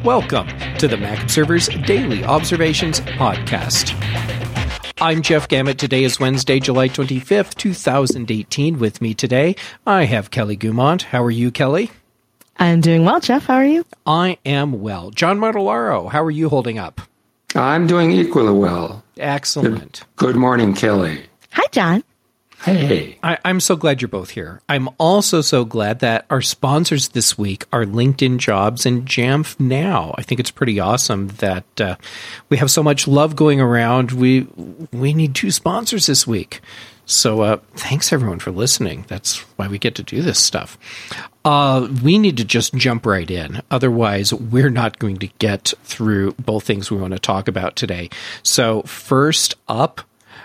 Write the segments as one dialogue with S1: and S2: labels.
S1: Welcome to the Mac Observer's Daily Observations Podcast. I'm Jeff Gamet. Today is Wednesday, July 25th, 2018. With me today, I have Kelly Gumont. How are you, Kelly?
S2: I'm doing well, Jeff. How are you?
S1: I am well. John Martellaro, how are you holding up?
S3: I'm doing equally well.
S1: Excellent.
S3: Good morning, Kelly.
S2: Hi, John.
S3: Hey.
S1: I'm so glad you're both here. I'm also so glad that our sponsors this week are LinkedIn Jobs and Jamf Now. I think it's pretty awesome that we have so much love going around. We need two sponsors this week. So thanks, everyone, for listening. That's why we get to do this stuff. We need to just jump right in. Otherwise, we're not going to get through both things we want to talk about today. So first up,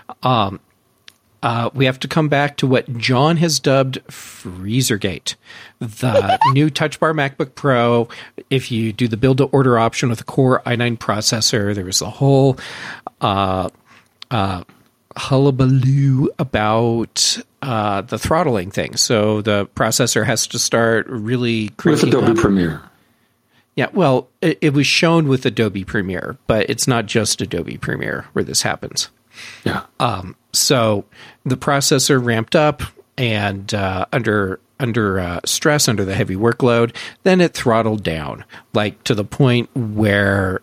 S1: we have to come back to what John has dubbed Freezergate. The new Touch Bar MacBook Pro, if you do the build-to-order option with a Core i9 processor, there was a whole hullabaloo about the throttling thing. So the processor has to start really
S3: with Adobe Premiere.
S1: Yeah, well, it was shown with Adobe Premiere, but it's not just Adobe Premiere where this happens.
S3: Yeah.
S1: So the processor ramped up and under stress, under the heavy workload, then it throttled down, like to the point where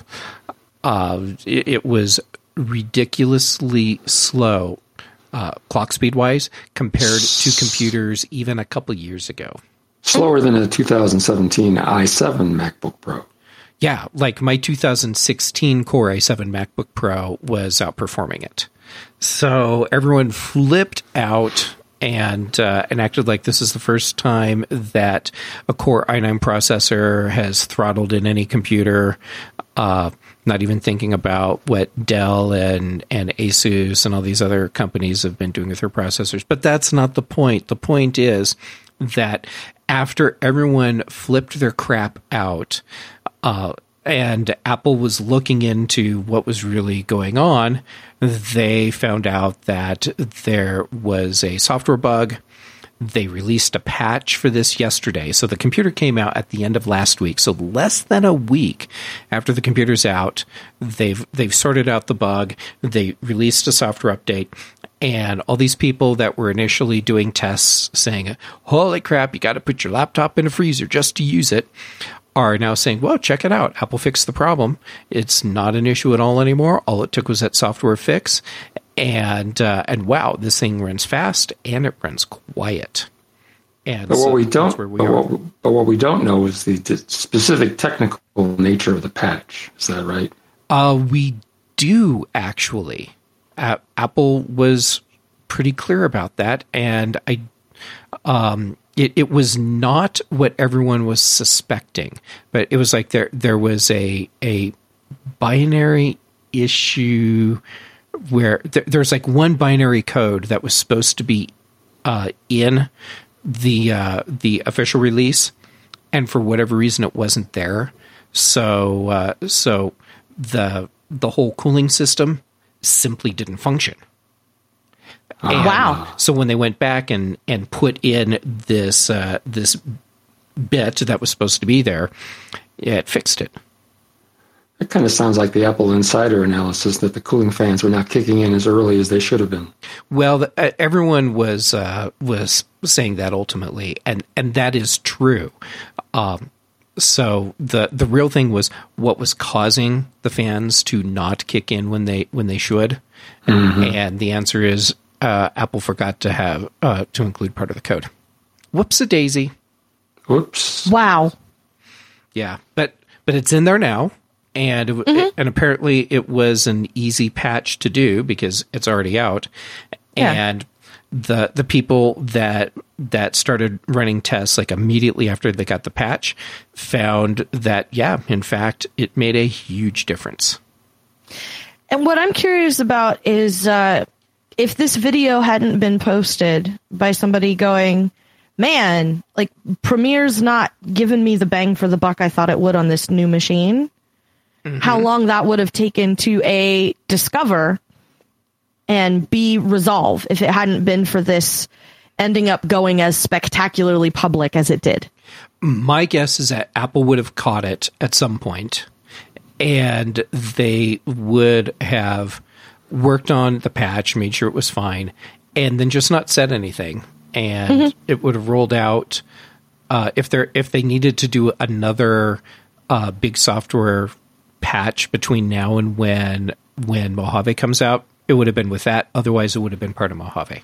S1: it was ridiculously slow, clock speed wise, compared to computers even a couple years ago.
S3: Slower than a 2017 i7 MacBook Pro.
S1: Yeah, like my 2016 Core i7 MacBook Pro was outperforming it. So everyone flipped out and acted like this is the first time that a Core i9 processor has throttled in any computer. Not even thinking about what Dell and Asus and all these other companies have been doing with their processors. But that's not the point. The point is that after everyone flipped their crap out, and Apple was looking into what was really going on, they found out that there was a software bug. They released a patch for this yesterday. So the computer came out at the end of last week. So less than a week after the computer's out, they've sorted out the bug. They released a software update. And all these people that were initially doing tests saying, holy crap, you got to put your laptop in a freezer just to use it, are now saying, well, check it out. Apple fixed the problem. It's not an issue at all anymore. All it took was that software fix. And wow, this thing runs fast and it runs quiet. And
S3: but what we don't know is the specific technical nature of the patch. Is that right?
S1: We do actually. Apple was pretty clear about that, and it was not what everyone was suspecting, but it was like there was a binary issue where there's like one binary code that was supposed to be in the official release, and for whatever reason it wasn't there. So the whole cooling system simply didn't function.
S2: Wow!
S1: So when they went back and put in this bit that was supposed to be there, it fixed it.
S3: It kind of sounds like the Apple Insider analysis that the cooling fans were not kicking in as early as they should have been.
S1: Well, everyone was saying that ultimately, and that is true. So the real thing was what was causing the fans to not kick in when they should, and the answer is Apple forgot to have to include part of the code. Whoops-a-daisy.
S3: Whoops.
S2: Wow.
S1: Yeah, but it's in there now. And and apparently it was an easy patch to do because it's already out. Yeah. And the people that started running tests like immediately after they got the patch found that, yeah, in fact, it made a huge difference.
S2: And what I'm curious about is if this video hadn't been posted by somebody going, man, like Premiere's not giving me the bang for the buck I thought it would on this new machine. How long that would have taken to A, discover, and B, resolve if it hadn't been for this ending up going as spectacularly public as it did.
S1: My guess is that Apple would have caught it at some point, and they would have worked on the patch, made sure it was fine, and then just not said anything. And it would have rolled out if they needed to do another big software patch between now and when Mojave comes out. It would have been with that. Otherwise, it would have been part of Mojave.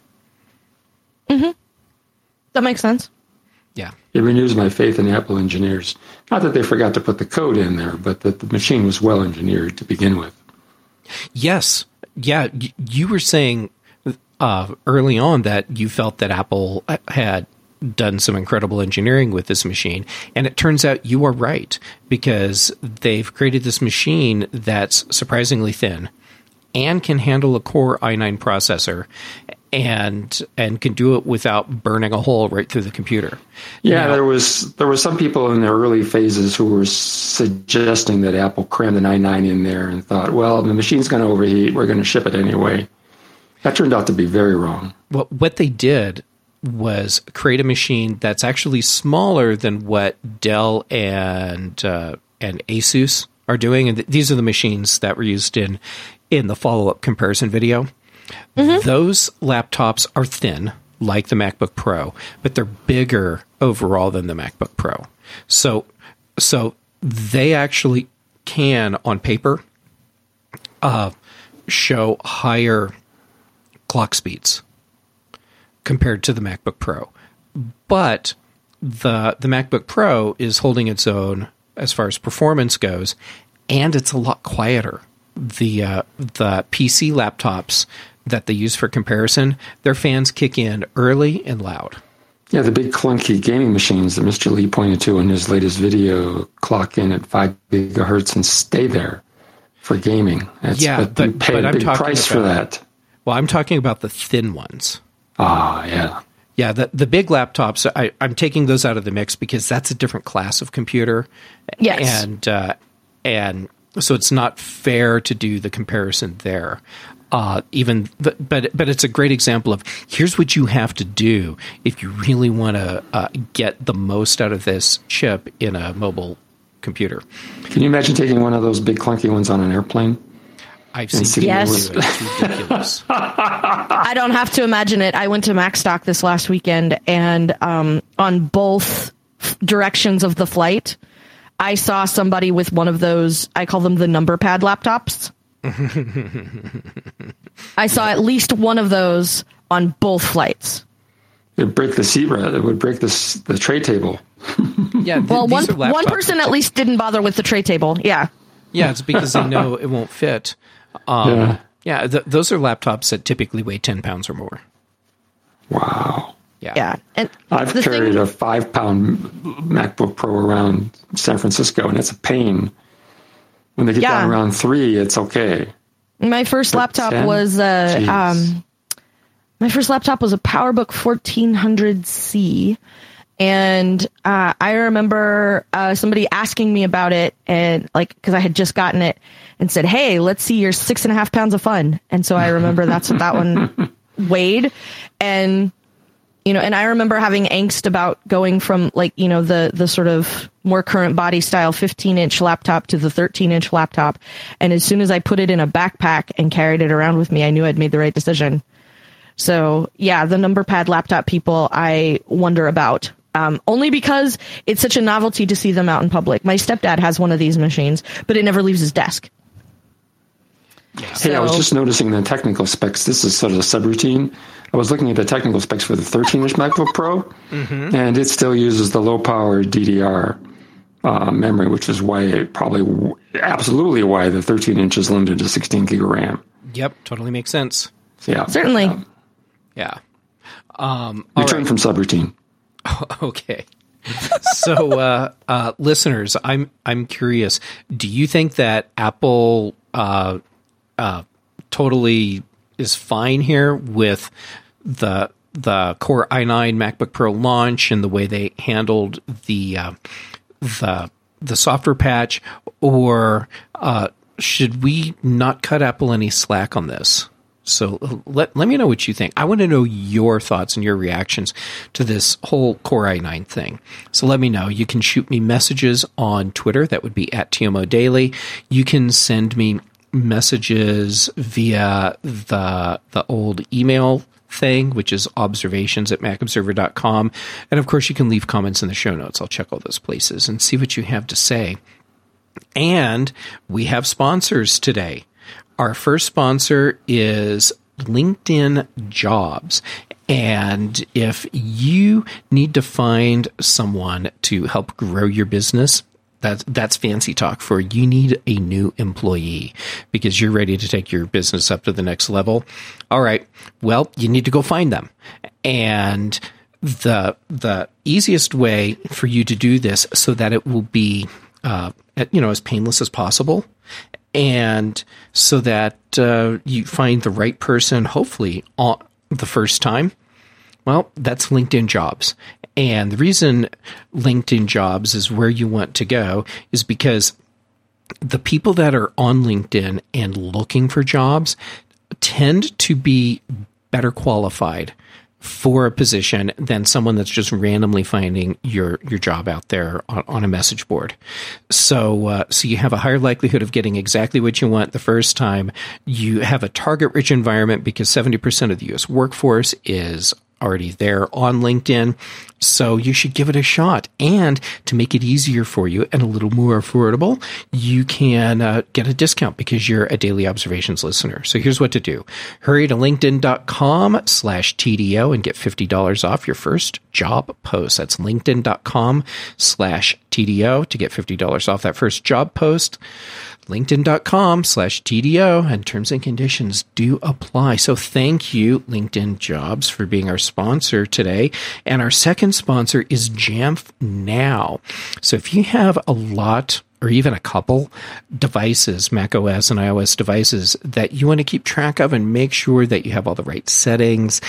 S2: That makes sense.
S1: Yeah.
S3: It renews my faith in the Apple engineers. Not that they forgot to put the code in there, but that the machine was well engineered to begin with.
S1: Yes. Yeah. You were saying early on that you felt that Apple had done some incredible engineering with this machine. And it turns out you are right, because they've created this machine that's surprisingly thin and can handle a Core i9 processor and can do it without burning a hole right through the computer.
S3: Yeah, there were some people in the early phases who were suggesting that Apple crammed an i9 in there and thought, well, the machine's going to overheat. We're going to ship it anyway. That turned out to be very wrong.
S1: Well, what they did was create a machine that's actually smaller than what Dell and Asus are doing. And these are the machines that were used in the follow-up comparison video. Those laptops are thin, like the MacBook Pro, but they're bigger overall than the MacBook Pro. So they actually can, on paper, show higher clock speeds compared to the MacBook Pro. But the MacBook Pro is holding its own as far as performance goes, and it's a lot quieter. The PC laptops that they use for comparison, their fans kick in early and loud.
S3: Yeah, the big clunky gaming machines that Mr. Lee pointed to in his latest video clock in at 5 gigahertz and stay there for gaming. But you pay a big price for that.
S1: Well, I'm talking about the thin ones.
S3: Ah, yeah.
S1: Yeah, the big laptops, I'm taking those out of the mix because that's a different class of computer.
S2: Yes.
S1: And so it's not fair to do the comparison there. But it's a great example of here's what you have to do if you really want to get the most out of this chip in a mobile computer.
S3: Can you imagine taking one of those big clunky ones on an airplane?
S1: I've seen
S2: yes.
S1: It's ridiculous.
S2: I don't have to imagine it. I went to MacStock this last weekend, and on both directions of the flight, I saw somebody with one of those, I call them the number pad laptops. I saw at least one of those on both flights.
S3: It would break the seat rest. It would break the tray table.
S1: Yeah.
S2: Well, one person at least didn't bother with the tray table. Yeah.
S1: Yeah, it's because they know it won't fit. Those are laptops that typically weigh 10 pounds or more.
S3: Wow.
S2: Yeah. And
S3: I've carried a 5-pound MacBook Pro around San Francisco, and it's a pain. When they get down around 3, it's okay.
S2: My first laptop was my first laptop was a PowerBook 1400C, and I remember somebody asking me about it, and because I had just gotten it, and said, "Hey, let's see your 6.5 pounds of fun." And so I remember that's what that one weighed, and and I remember having angst about going from the sort of more current body style 15-inch laptop to the 13-inch laptop. And as soon as I put it in a backpack and carried it around with me, I knew I'd made the right decision. So yeah, the number pad laptop people, I wonder about. Only because it's such a novelty to see them out in public. My stepdad has one of these machines, but it never leaves his desk.
S3: Hey, I was just noticing the technical specs. This is sort of a subroutine. I was looking at the technical specs for the 13-inch MacBook Pro, and it still uses the low-power DDR memory, which is absolutely why the 13-inch is limited to 16 gig of RAM.
S1: Yep, totally makes sense.
S3: Yeah,
S2: certainly.
S3: Yeah. Return from subroutine.
S1: Okay. So, listeners, I'm curious. Do you think that Apple totally is fine here with the Core i9 MacBook Pro launch and the way they handled the software patch, or should we not cut Apple any slack on this? So let me know what you think. I want to know your thoughts and your reactions to this whole Core i9 thing. So let me know. You can shoot me messages on Twitter. That would be @TMODaily. You can send me messages via the old email thing, which is observations@macobserver.com. And of course, you can leave comments in the show notes. I'll check all those places and see what you have to say. And we have sponsors today. Our first sponsor is LinkedIn Jobs. And if you need to find someone to help grow your business, that's fancy talk for you need a new employee because you're ready to take your business up to the next level. All right. Well, you need to go find them. And the easiest way for you to do this so that it will be as painless as possible, and so that you find the right person, hopefully on the first time. Well, that's LinkedIn Jobs. And the reason LinkedIn Jobs is where you want to go is because the people that are on LinkedIn and looking for jobs tend to be better qualified for a position than someone that's just randomly finding your job out there on a message board. So you have a higher likelihood of getting exactly what you want the first time. You have a target-rich environment because 70% of the U.S. workforce is already there on LinkedIn. So you should give it a shot. And to make it easier for you and a little more affordable, you can get a discount because you're a Daily Observations listener. So here's what to do. Hurry to linkedin.com/TDO and get $50 off your first job post. That's linkedin.com/TDO to get $50 off that first job post. LinkedIn.com/TDO, and terms and conditions do apply. So thank you, LinkedIn Jobs, for being our sponsor today. And our second sponsor is Jamf Now. So if you have a lot or even a couple devices, Mac OS and iOS devices that you want to keep track of and make sure that you have all the right settings,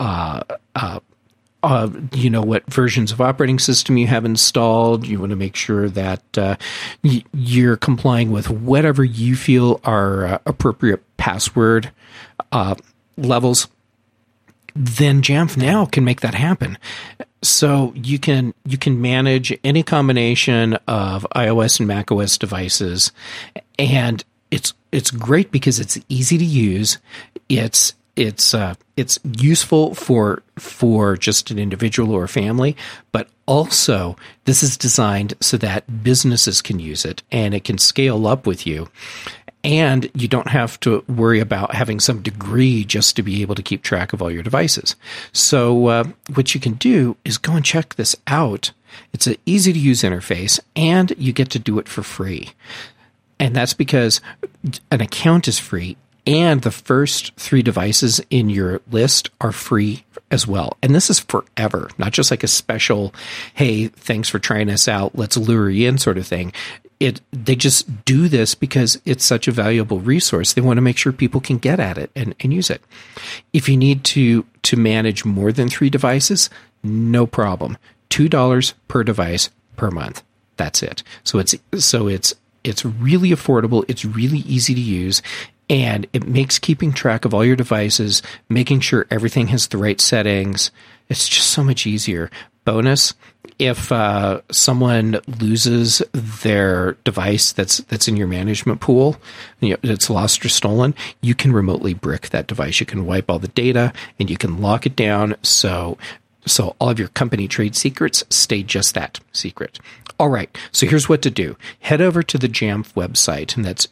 S1: what versions of operating system you have installed. You want to make sure that you're complying with whatever you feel are appropriate password levels. Then Jamf Now can make that happen. So you can manage any combination of iOS and macOS devices, and it's great because it's easy to use. It's useful for just an individual or a family, but also this is designed so that businesses can use it and it can scale up with you. And you don't have to worry about having some degree just to be able to keep track of all your devices. So what you can do is go and check this out. It's an easy-to-use interface, and you get to do it for free. And that's because an account is free, and the first 3 devices in your list are free as well. And this is forever, not just like a special, hey, thanks for trying us out, let's lure you in sort of thing. They just do this because it's such a valuable resource. They want to make sure people can get at it and use it. If you need to manage more than 3 devices, no problem. $2 per device per month. That's it. So it's really affordable. It's really easy to use. And it makes keeping track of all your devices, making sure everything has the right settings. It's just so much easier. Bonus, if someone loses their device that's in your management pool, it's lost or stolen, you can remotely brick that device. You can wipe all the data and you can lock it down so all of your company trade secrets stay just that, secret. All right, so here's what to do. Head over to the Jamf website, and that's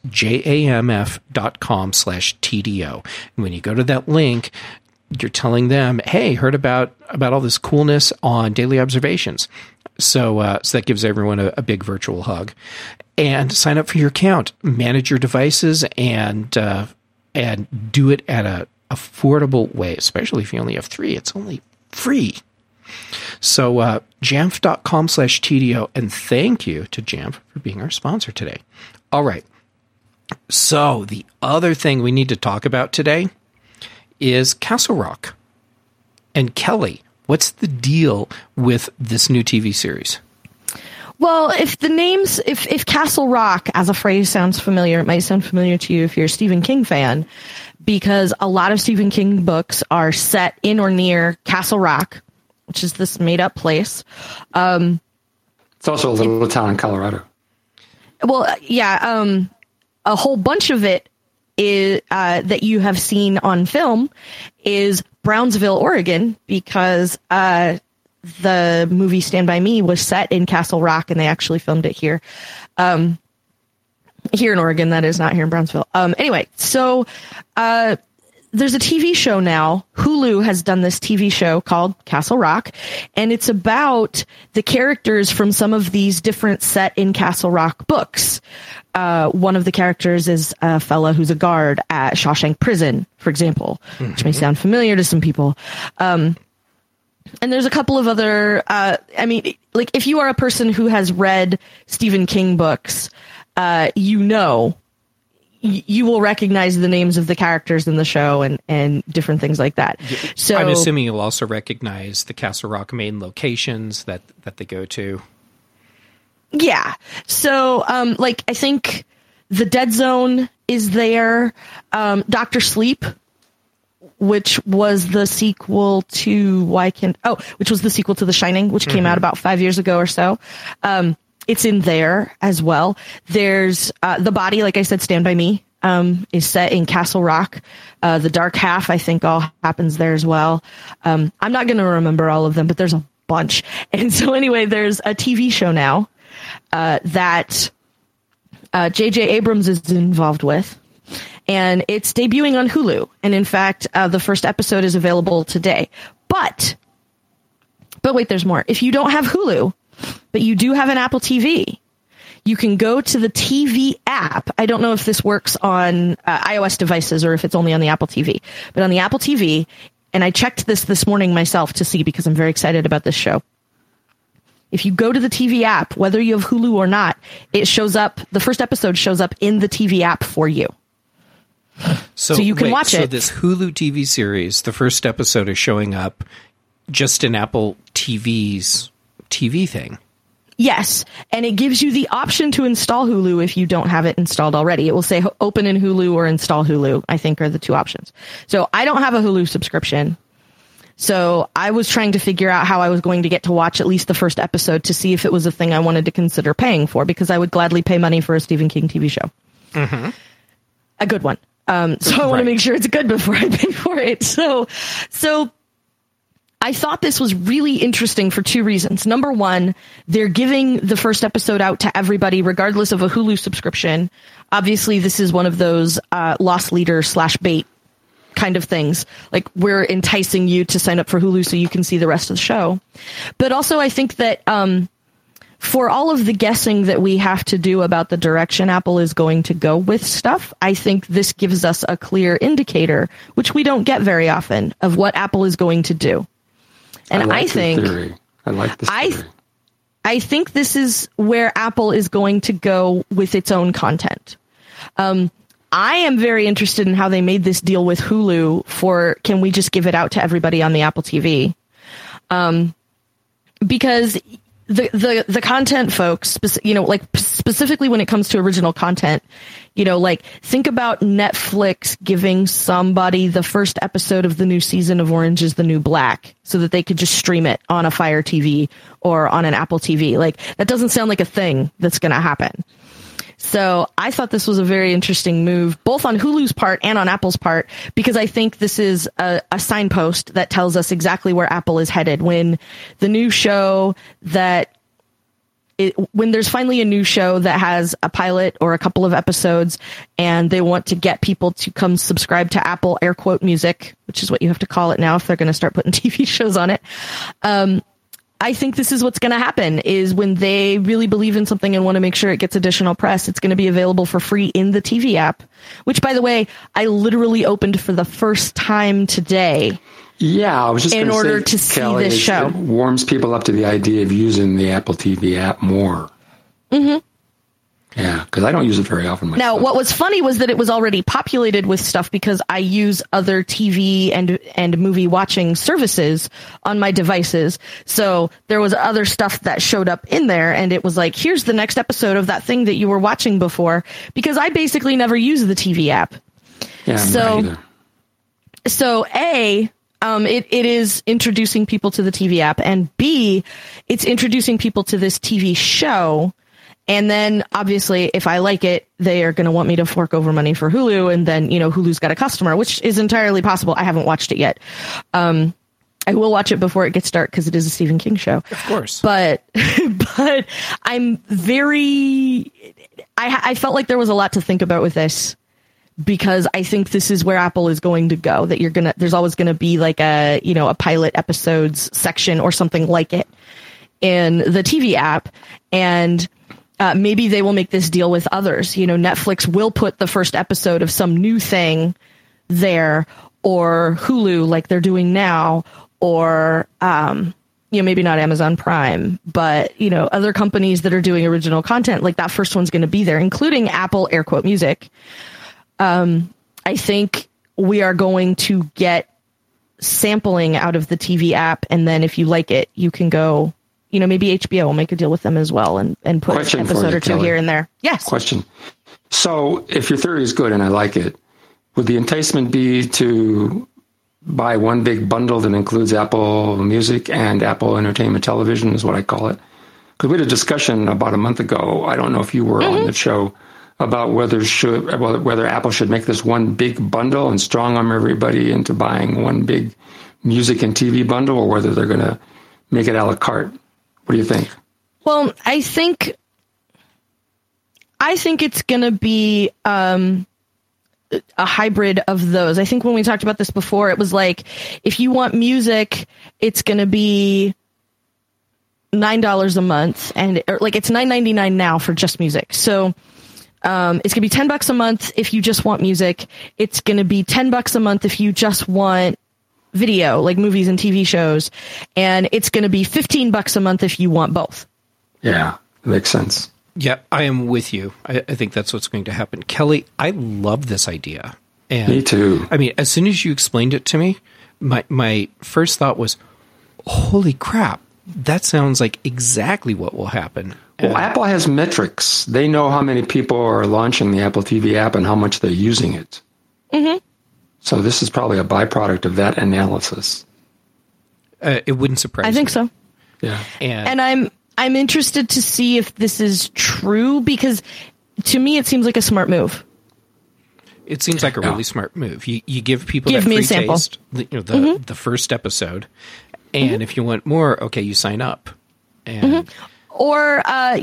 S1: jamf.com/TDO. And when you go to that link, you're telling them, hey, heard about all this coolness on Daily Observations. So that gives everyone a big virtual hug. And sign up for your account, manage your devices, and do it at a affordable way, especially if you only have 3. It's only free. So jamf.com/TDO, and thank you to Jamf for being our sponsor today. All right. So the other thing we need to talk about today is Castle Rock. And Kelly, what's the deal with this new TV series?
S2: Well, if Castle Rock as a phrase sounds familiar, it might sound familiar to you if you're a Stephen King fan, because a lot of Stephen King books are set in or near Castle Rock, which is this made up place.
S3: It's also a little town in Colorado.
S2: Well, yeah, a whole bunch of it is that you have seen on film is Brownsville, Oregon, because the movie Stand By Me was set in Castle Rock, and they actually filmed it here. Here in Oregon, that is, not here in Brownsville. Anyway, so there's a TV show now. Hulu has done this TV show called Castle Rock, and it's about the characters from some of these different set in Castle Rock books. One of the characters is a fella who's a guard at Shawshank Prison, for example, which may sound familiar to some people. And there's a couple of other, if you are a person who has read Stephen King books, you will recognize the names of the characters in the show and different things like that. So
S1: I'm assuming you'll also recognize the Castle Rock main locations that they go to.
S2: Yeah. So, I think the Dead Zone is there. Dr. Sleep, which was the sequel to which was the sequel to The Shining, which came out about 5 years ago or so. It's in there as well. There's The Body, like I said, Stand By Me, is set in Castle Rock. The Dark Half, I think, all happens there as well. I'm not going to remember all of them, but there's a bunch. And so anyway, there's a TV show now that J.J. Abrams is involved with. And it's debuting on Hulu. And in fact, the first episode is available today. But wait, there's more. If you don't have Hulu, but you do have an Apple TV, you can go to the TV app. I don't know if this works on iOS devices or if it's only on the Apple TV. But on the Apple TV, and I checked this morning myself to see because I'm very excited about this show. If you go to the TV app, whether you have Hulu or not, it shows up. The first episode shows up in the TV app for you. So you can watch it.
S1: So this Hulu TV series, the first episode is showing up just in Apple TV's TV thing.
S2: Yes, and it gives you the option to install Hulu if you don't have it installed already. It will say open in Hulu or install Hulu, I think, are the two options. So I don't have a Hulu subscription. So I was trying to figure out how I was going to get to watch at least the first episode to see if it was a thing I wanted to consider paying for, because I would gladly pay money for a Stephen King TV show. Mm-hmm. A good one. So I want to make sure it's good before I pay for it. So I thought this was really interesting for two reasons. Number one, they're giving the first episode out to everybody, regardless of a Hulu subscription. Obviously, this is one of those loss leader / bait kind of things. Like, we're enticing you to sign up for Hulu so you can see the rest of the show. But also, I think that for all of the guessing that we have to do about the direction Apple is going to go with stuff, I think this gives us a clear indicator, which we don't get very often, of what Apple is going to do. And I think
S3: theory. I like this theory.
S2: I think this is where Apple is going to go with its own content. I am very interested in how they made this deal with Hulu for, can we just give it out to everybody on the Apple TV? Because the content folks, specifically when it comes to original content, think about Netflix giving somebody the first episode of the new season of Orange is the New Black so that they could just stream it on a Fire TV or on an Apple TV. Like, that doesn't sound like a thing that's going to happen. So I thought this was a very interesting move, both on Hulu's part and on Apple's part, because I think this is a signpost that tells us exactly where Apple is headed. When the new show when there's finally a new show that has a pilot or a couple of episodes and they want to get people to come subscribe to Apple air quote music, which is what you have to call it now if they're going to start putting TV shows on it. I think this is what's going to happen, is when they really believe in something and want to make sure it gets additional press, it's going to be available for free in the TV app, which, by the way, I literally opened for the first time today.
S3: Yeah, I was just
S2: in order to see this show.
S3: It warms people up to the idea of using the Apple TV app more.
S2: Mm-hmm.
S3: Yeah, because I don't use it very often myself.
S2: Now, what was funny was that it was already populated with stuff because I use other TV and movie watching services on my devices. So there was other stuff that showed up in there, and it was like, here's the next episode of that thing that you were watching before, because I basically never use the TV app.
S3: Yeah,
S2: So A, it is introducing people to the TV app, and B, it's introducing people to this TV show. And then obviously if I like it, they are going to want me to fork over money for Hulu. And then, Hulu's got a customer, which is entirely possible. I haven't watched it yet. I will watch it before it gets dark because it is a Stephen King show.
S1: Of course.
S2: But I'm I felt like there was a lot to think about with this, because I think this is where Apple is going to go, that there's always going to be like a pilot episodes section or something like it in the TV app. And maybe they will make this deal with others. Netflix will put the first episode of some new thing there, or Hulu like they're doing now, or, maybe not Amazon Prime, but, other companies that are doing original content, like that first one's going to be there, including Apple Air Quote Music. I think we are going to get sampling out of the TV app. And then if you like it, you can go, maybe HBO will make a deal with them as well and put an episode or two
S3: Kelly.
S2: here and there. Yes.
S3: Question. So if your theory is good and I like it, would the enticement be to buy one big bundle that includes Apple Music and Apple Entertainment Television, is what I call it? Because we had a discussion about a month ago, I don't know if you were on the show, about whether Apple should make this one big bundle and strong arm everybody into buying one big music and TV bundle, or whether they're going to make it a la carte. What do you think?
S2: Well, I think it's going to be a hybrid of those. I think when we talked about this before, it was like, if you want music, it's going to be $9 a month, and it's $9.99 now for just music. So it's going to be $10 a month if you just want music. It's going to be $10 a month if you just want video, like movies and TV shows. And it's going to be $15 a month if you want both.
S3: Yeah, makes sense.
S1: Yeah, I am with you. I think that's what's going to happen. Kelly, I love this idea. And
S3: me too.
S1: I mean, as soon as you explained it to me, my first thought was, holy crap, that sounds like exactly what will happen.
S3: Well, Apple has metrics. They know how many people are launching the Apple TV app and how much they're using it. Mm-hmm. So this is probably a byproduct of that analysis.
S1: It wouldn't surprise me.
S2: I think so.
S3: Yeah.
S2: And I'm interested to see if this is true, because to me it seems like a smart move.
S1: It seems like a really smart move. You give people that free taste, the first episode, and if you want more, okay, you sign up. And
S2: Or,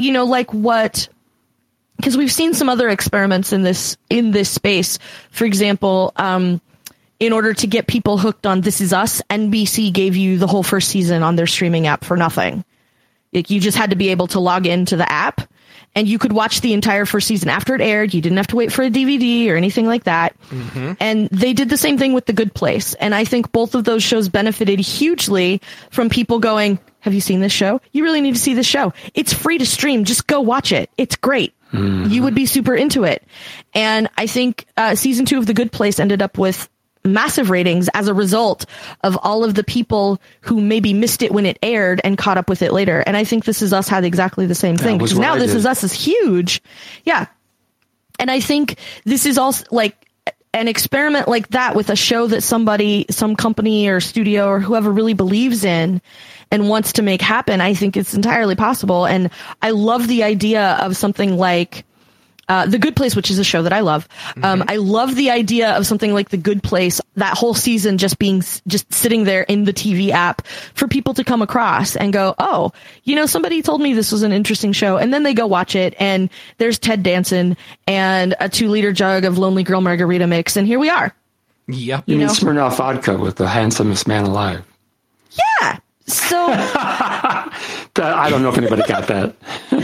S2: because we've seen some other experiments in this space. For example, in order to get people hooked on This Is Us, NBC gave you the whole first season on their streaming app for nothing. Like, you just had to be able to log into the app, and you could watch the entire first season after it aired. You didn't have to wait for a DVD or anything like that. Mm-hmm. And they did the same thing with The Good Place. And I think both of those shows benefited hugely from people going, have you seen this show? You really need to see this show. It's free to stream. Just go watch it. It's great. Mm-hmm. You would be super into it. And I think season 2 of The Good Place ended up with massive ratings as a result of all of the people who maybe missed it when it aired and caught up with it later. And I think This Is Us had exactly the same thing, because now This Is Us is huge. Yeah. And I think this is also like an experiment like that with a show that some company or studio or whoever really believes in and wants to make happen. I think it's entirely possible. And I love the idea of something like The Good Place, which is a show that I love. I love the idea of something like The Good Place, that whole season just sitting there in the TV app for people to come across and go, oh, somebody told me this was an interesting show. And then they go watch it, and there's Ted Danson and a 2-liter jug of Lonely Girl Margarita mix. And here we are.
S1: Yep.
S3: You mean Smirnoff vodka with the handsomest man alive.
S2: Yeah. So
S3: I don't know if anybody got that.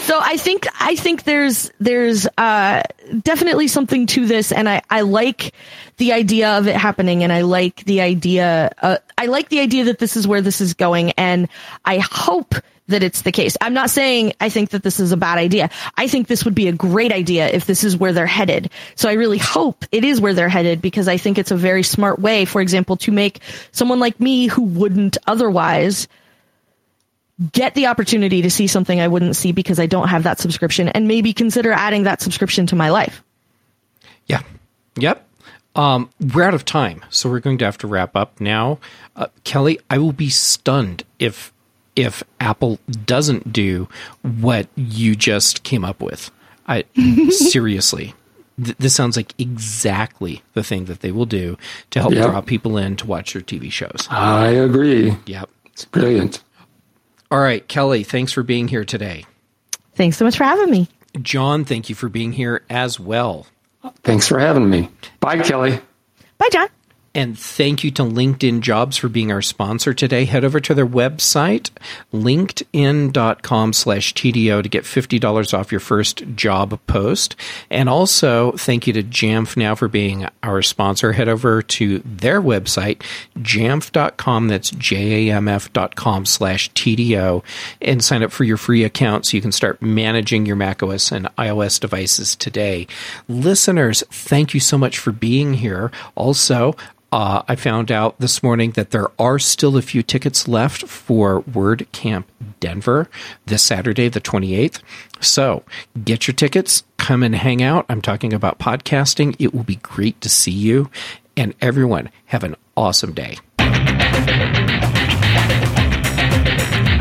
S2: So I think there's definitely something to this, and I like the idea of it happening, and I like the idea that this is where this is going, and I hope that it's the case. I'm not saying I think that this is a bad idea. I think this would be a great idea if this is where they're headed. So I really hope it is where they're headed, because I think it's a very smart way, for example, to make someone like me who wouldn't otherwise get the opportunity to see something I wouldn't see because I don't have that subscription, and maybe consider adding that subscription to my life.
S1: Yeah. Yep. We're out of time, so we're going to have to wrap up now. Kelly, I will be stunned if Apple doesn't do what you just came up with. Seriously, this sounds like exactly the thing that they will do to help draw people in to watch their TV shows.
S3: I agree.
S1: Yep.
S3: It's brilliant.
S1: All right, Kelly, thanks for being here today.
S2: Thanks so much for having me.
S1: John, thank you for being here as well.
S3: Thanks for having me. Bye, Kelly.
S2: Bye, John.
S1: And thank you to LinkedIn Jobs for being our sponsor today. Head over to their website, linkedin.com/TDO, to get $50 off your first job post. And also, thank you to Jamf Now for being our sponsor. Head over to their website, jamf.com, that's jamf.com/TDO, and sign up for your free account so you can start managing your macOS and iOS devices today. Listeners, thank you so much for being here. Also, I found out this morning that there are still a few tickets left for WordCamp Denver this Saturday, the 28th. So get your tickets, come and hang out. I'm talking about podcasting. It will be great to see you. And everyone, have an awesome day.